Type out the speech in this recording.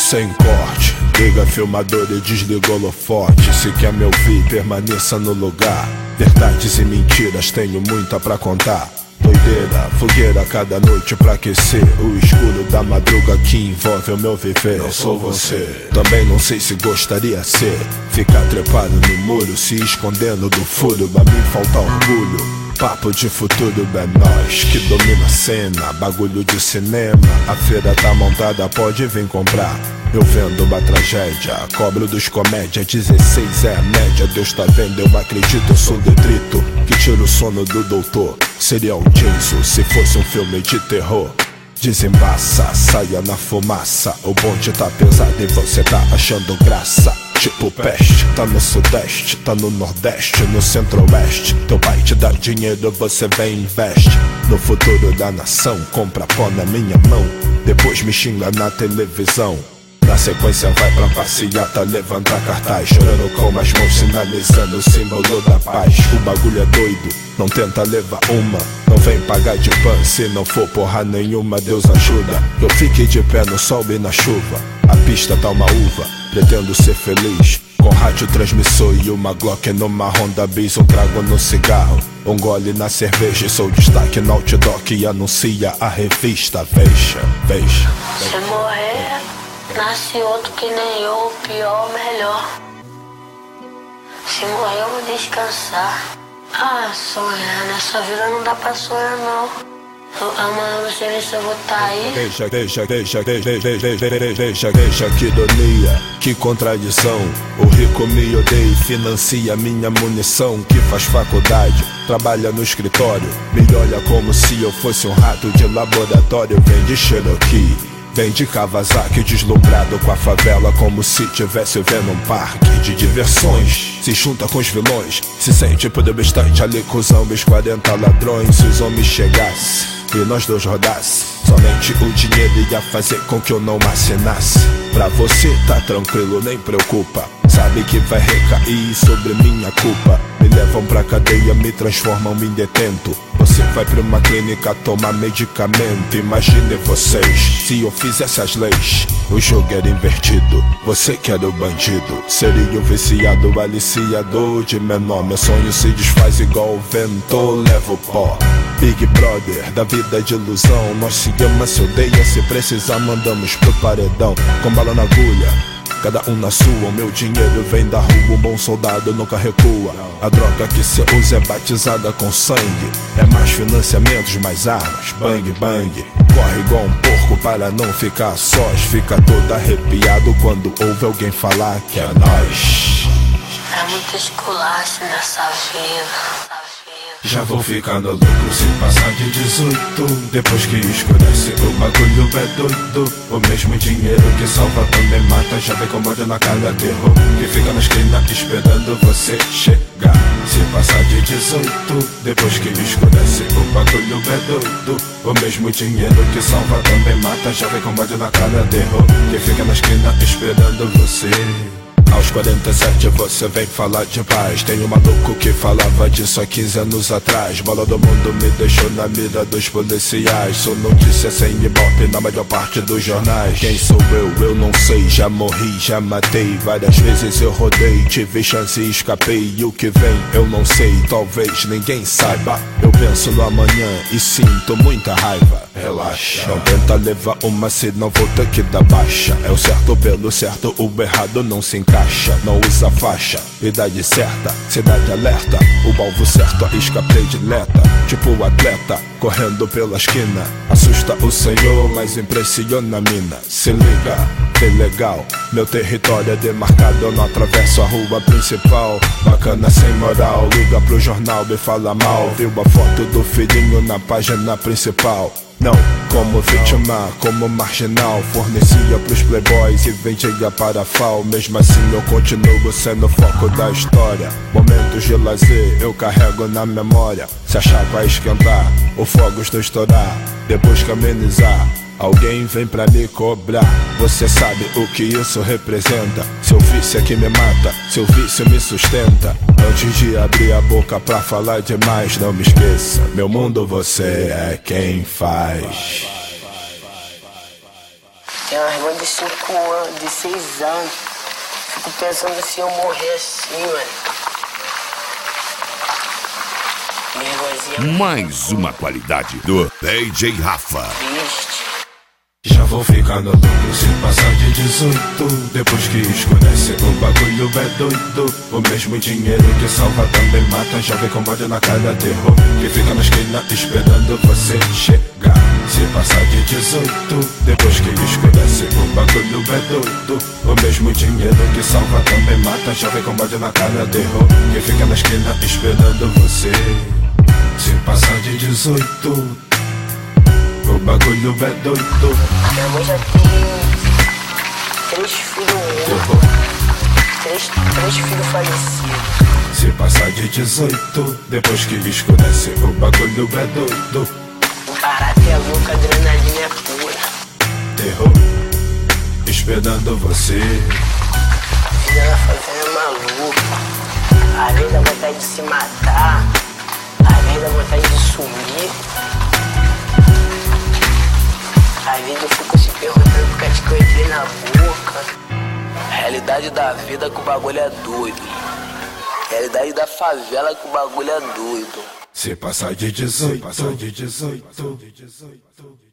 sem corte. Liga filmador e desliga o holofote. Se quer me ouvir, permaneça no lugar. Verdades e mentiras, tenho muita pra contar. Doideira, fogueira cada noite pra aquecer o escuro da madruga que envolve o meu viver. Não sou você, também não sei se gostaria ser. Ficar trepado no muro, se escondendo do furo. A mim falta orgulho. Papo de futuro é nós que domina a cena. Bagulho de cinema, a feira tá montada, pode vir comprar. Eu vendo uma tragédia, cobro dos comédia. 16 é a média, Deus tá vendo, eu acredito. Eu sou detrito que tira o sono do doutor. Seria um Jason se fosse um filme de terror. Desembaça, saia na fumaça. O bonde tá pesado e você tá achando graça. Tipo peste, tá no sudeste, tá no nordeste, no centro-oeste. Teu pai te dá dinheiro, você vem e investe no futuro da nação. Compra pó na minha mão, depois me xinga na televisão. Na sequência vai pra passeata, levantar cartaz, chorando com as mãos, sinalizando o símbolo da paz. O bagulho é doido, não tenta levar uma. Não vem pagar de pan, se não for porra nenhuma, Deus ajuda. Eu fiquei de pé no sol e na chuva. A pista tá uma uva, pretendo ser feliz. Com rádio transmissor e uma Glock numa Honda Bis. Um trago no cigarro, um gole na cerveja. Sou destaque no outdoor que anuncia a revista. Veja, veja. Se morrer, nasce outro que nem eu, pior ou melhor. Se morrer eu vou descansar. Ah, sonhar, nessa vida não dá pra sonhar não. Amanhã não sei nem se eu vou tá aí. Veja que ironia, que contradição. O rico me odeia e financia minha munição. Que faz faculdade, trabalha no escritório, me olha como se eu fosse um rato de laboratório. Vem de Cherokee, vem de Kawasaki, deslumbrado com a favela, como se tivesse vendo um parque de diversões. Se junta com os vilões, se sente por bastante ali com os homens 40 ladrões. Se os homens chegassem e nós dois rodasse, somente o dinheiro ia fazer com que eu não assinasse. Pra você tá tranquilo, nem preocupa, sabe que vai recair sobre minha culpa. Me levam pra cadeia, me transformam em detento. Você vai pra uma clínica tomar medicamento. Imagine vocês, se eu fizesse as leis, o jogo era invertido. Você que era o bandido, seria o viciado, aliciador de menor. Meu sonho se desfaz igual o vento, levo pó. Big Brother, da vida de ilusão. Nós se ama, se odeia, se precisar mandamos pro paredão. Com bala na agulha, cada um na sua. O meu dinheiro vem da rua, um bom soldado nunca recua. A droga que cê usa é batizada com sangue. É mais financiamentos, mais armas, bang bang. Corre igual um porco para não ficar sós. Fica todo arrepiado quando ouve alguém falar que é nós. É muito esculacho nessa vida. Já vou ficando louco se passar de 18. Depois que escurece o bagulho é doido. O mesmo dinheiro que salva também mata. Já vem com ódio na cara, terror que fica na esquina esperando você chegar. Se passar de 18, depois que escurece o bagulho é doido. O mesmo dinheiro que salva também mata. Já vem com ódio na cara, terror que fica na esquina esperando você. Aos 47 você vem falar de paz. Tem um maluco que falava disso há 15 anos atrás. Bola do mundo me deixou na mira dos policiais. Sou notícia sem ibope na maior parte dos jornais. Quem sou eu? Eu não sei. Já morri, já matei. Várias vezes eu rodei, tive chance e escapei. E o que vem eu não sei, talvez ninguém saiba. Eu penso no amanhã e sinto muita raiva. Relaxa, não tenta levar uma, senão vou ter que dar baixa. É o certo pelo certo, o errado não se encaixa. Não usa faixa, idade certa, cidade alerta. O alvo certo, arrisca predileta. Tipo o atleta, correndo pela esquina. Assusta o senhor, mas impressiona a mina. Se liga, que legal, meu território é demarcado. Eu não atravesso a rua principal. Bacana sem moral, liga pro jornal e fala mal. Viu a foto do filhinho na página principal. Não como vítima, como marginal. Fornecia pros playboys e vendia para FAO. Mesmo assim eu continuo sendo o foco da história. Momentos de lazer eu carrego na memória. Se achar vai esquentar, o fogo estou estourar. Depois que amenizar, alguém vem pra me cobrar. Você sabe o que isso representa. Seu vício é que me mata, seu vício me sustenta. Antes de abrir a boca pra falar demais, não me esqueça, meu mundo você é quem faz. Tem uma irmã de 5 anos, de 6 anos. Fico pensando se eu morrer assim, mano. Minha irmãzinha... Mais uma qualidade do DJ Rafa. Triste. Já vou ficando louco se passar de 18. Depois que escurece o bagulho é doido. O mesmo dinheiro que salva também mata. Já vem com ódio na cara, terror que fica na esquina esperando você chegar. Se passar de 18, depois que escurece o bagulho é doido. O mesmo dinheiro que salva também mata. Já vem com ódio na cara, terror que fica na esquina esperando você. Se passar de 18, o bagulho é doido. Minha mãe já tem 3 filhos mortos. 3 filhos falecidos. Se passar de 18, depois que escurece, o bagulho é doido. O caráter é louco, a adrenalina é pura. Terror, esperando você. A vida na favela é maluca. Às vezes dá vontade de se matar. Às vezes dá vontade de sumir. Às vezes eu fico se perguntando por que eu entrei na boca. A realidade da vida que o bagulho é doido. A realidade da favela que o bagulho é doido. Se passar de 18,